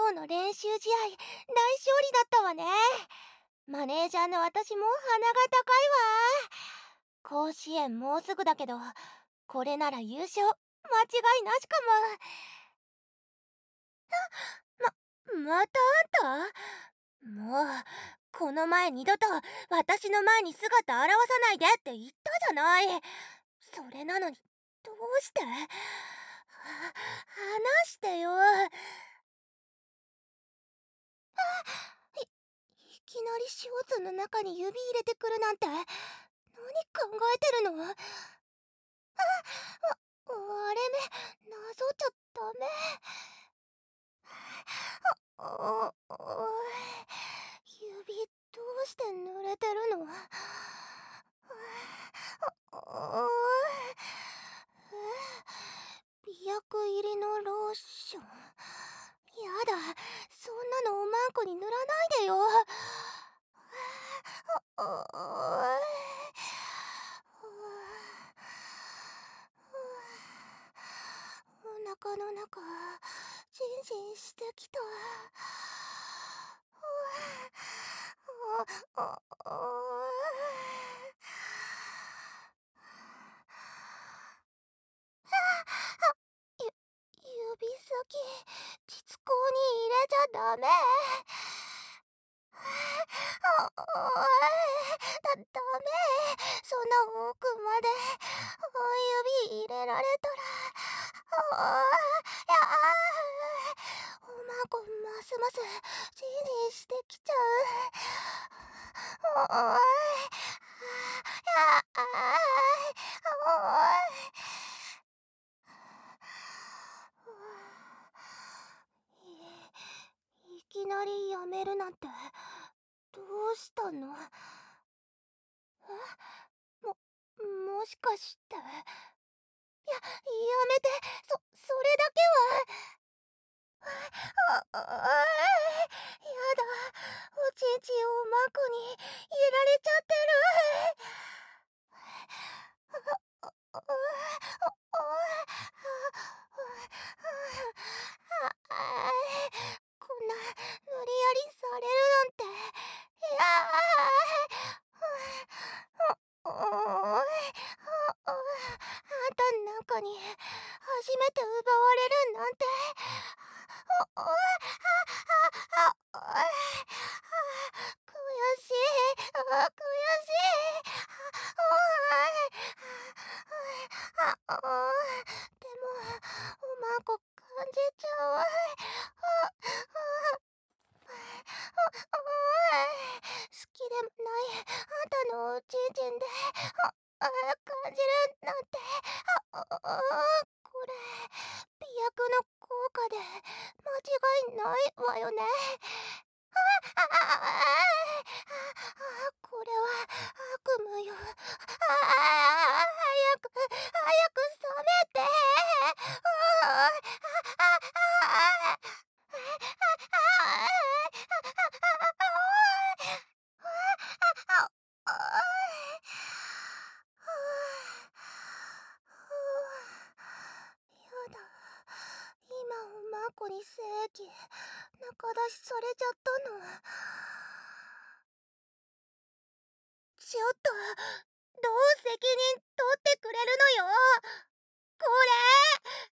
今日の練習試合、大勝利だったわね。マネージャーの私も鼻が高いわ。甲子園もうすぐだけど、これなら優勝、間違いなしかも。またあんた？もう、この前二度と私の前に姿現さないでって言ったじゃない。それなのに、どうして？話してよ。いきなりショーツの中に指入れてくるなんて、何考えてるの？割れ目、なぞっちゃダメ。指、どうして濡れてるの？美薬入りのローション。やだ、そんなのおまんこに塗らないでよ。お腹の中、ジンジンしてきた。指先、膣口に入れちゃダメ。ダメ。そんな奥まで指入れられたら、おまんこますますジンジンしてきちゃう。いきなりやめるなんて、どうしたの？もしかして。やめて、それだけは。やだ、おちんちんをまこに入れられちゃってる。こんな無理やりされるなんて。あんたの中に初めて奪われるなんて。悔しい、悔しい。でも、おまんこ感じちゃう。好きでもないあんたのおちんちんで感じるなんて。これ、美薬の効果で間違いないわよね。これは悪夢よ。早く冷めて。やだ、今おまんこに精液中出しされちゃったの。ちょっと、どう責任取ってくれるのよ。これ